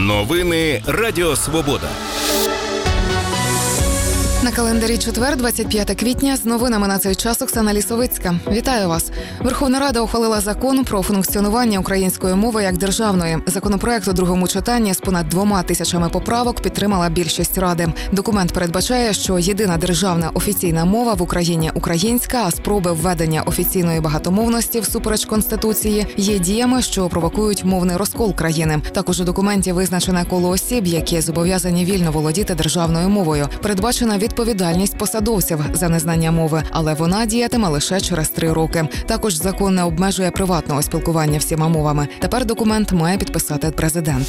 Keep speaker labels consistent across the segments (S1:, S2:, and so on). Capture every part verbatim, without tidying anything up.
S1: Новини Радіо Свобода.
S2: На календарі четвер, двадцять п'яте квітня, з новинами на цей час Оксана Лісовицька. Вітаю вас. Верховна Рада ухвалила закон про функціонування української мови як державної. Законопроект у другому читанні з понад двома тисячами поправок підтримала більшість Ради. Документ передбачає, що єдина державна офіційна мова в Україні – українська, а спроби введення офіційної багатомовності всупереч Конституції є діями, що провокують мовний розкол країни. Також у документі визначене коло осіб, які зобов'язані вільно володіти державною мовою. Передбачена відповідальність посадовців за незнання мови, але вона діятиме лише через три роки. Також закон не обмежує приватного спілкування всіма мовами. Тепер документ має підписати президент.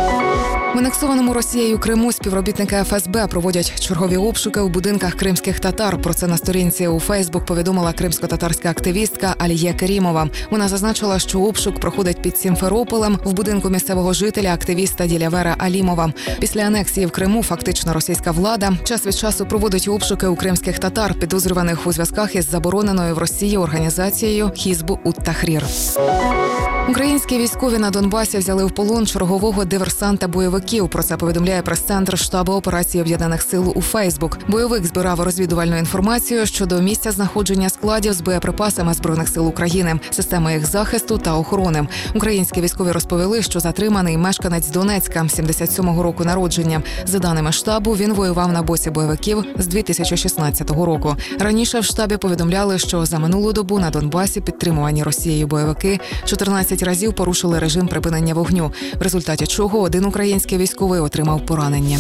S2: В анексованому Росією Криму співробітники еф ес бе проводять чергові обшуки у будинках кримських татар. Про це на сторінці у Фейсбук повідомила кримсько-татарська активістка Алія Керімова. Вона зазначила, що обшук проходить під Сімферополем в будинку місцевого жителя, активіста Ділявера Алімова. Після анексії в Криму фактично російська влада час від часу проводить обшуки у кримських татар, підозрюваних у зв'язках із забороненою в Росії організацією Хізб ут-Тахрір. Українські військові на Донбасі взяли в полон чергового диверсанта бойовиків. Про це повідомляє прес-центр штабу операції Об'єднаних сил у Фейсбук. Бойовик збирав розвідувальну інформацію щодо місця знаходження складів з боєприпасами Збройних сил України, системи їх захисту та охорони. Українські військові розповіли, що затриманий мешканець Донецька, сімдесят сьомого року народження. За даними штабу, він воював на боці бойовиків з дві тисячі шістнадцятого року. Раніше в штабі повідомляли, що за минулу добу на Донбасі підтримувані Росією бойовики чотирнадцять разів порушили режим припинення вогню, в результаті чого один український військовий отримав поранення.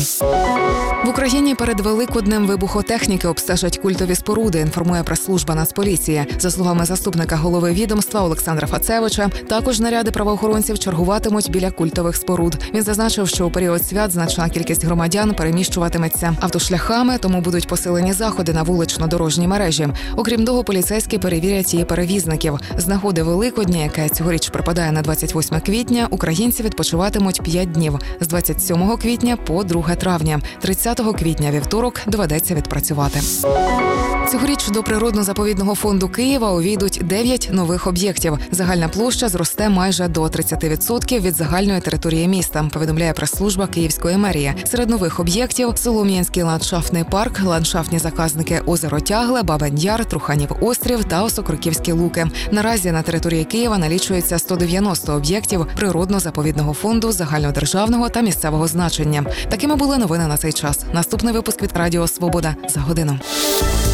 S2: В Україні перед Великоднем вибухотехніки обстежать культові споруди, інформує прес-служба Нацполіції. За словами заступника голови відомства Олександра Фацевича, також наряди правоохоронців чергуватимуть біля культових споруд. Він зазначив, що у період свят значна кількість громадян переміщуватиметься автошляхами, тому будуть посилені заходи на вулично-дорожній мережі. Окрім того, поліцейські перевірять і перевізників. З нагоди Великодня, яке цьогоріч припадає на двадцять восьме квітня, українці відпочиватимуть п'ять днів – з двадцять сьомого квітня по друге травня. тридцятого квітня, вівторок, доведеться відпрацювати. Цьогоріч до природно-заповідного фонду Києва увійдуть дев'ять нових об'єктів. Загальна площа зросте майже до тридцять відсотків від загальної території міста, повідомляє прес-служба Київської мерії. Серед нових об'єктів – Солом'янський ландшафтний парк, ландшафтні заказники Озеро Тягле, Бабин Яр, Труханів острів та Осокорківські луки. Наразі на території Києва налічується сто дев'яносто об'єктів природно-заповідного фонду загальнодержавного та місцевого значення. Такими були новини на цей час. Наступний випуск від Радіо Свобода за годину.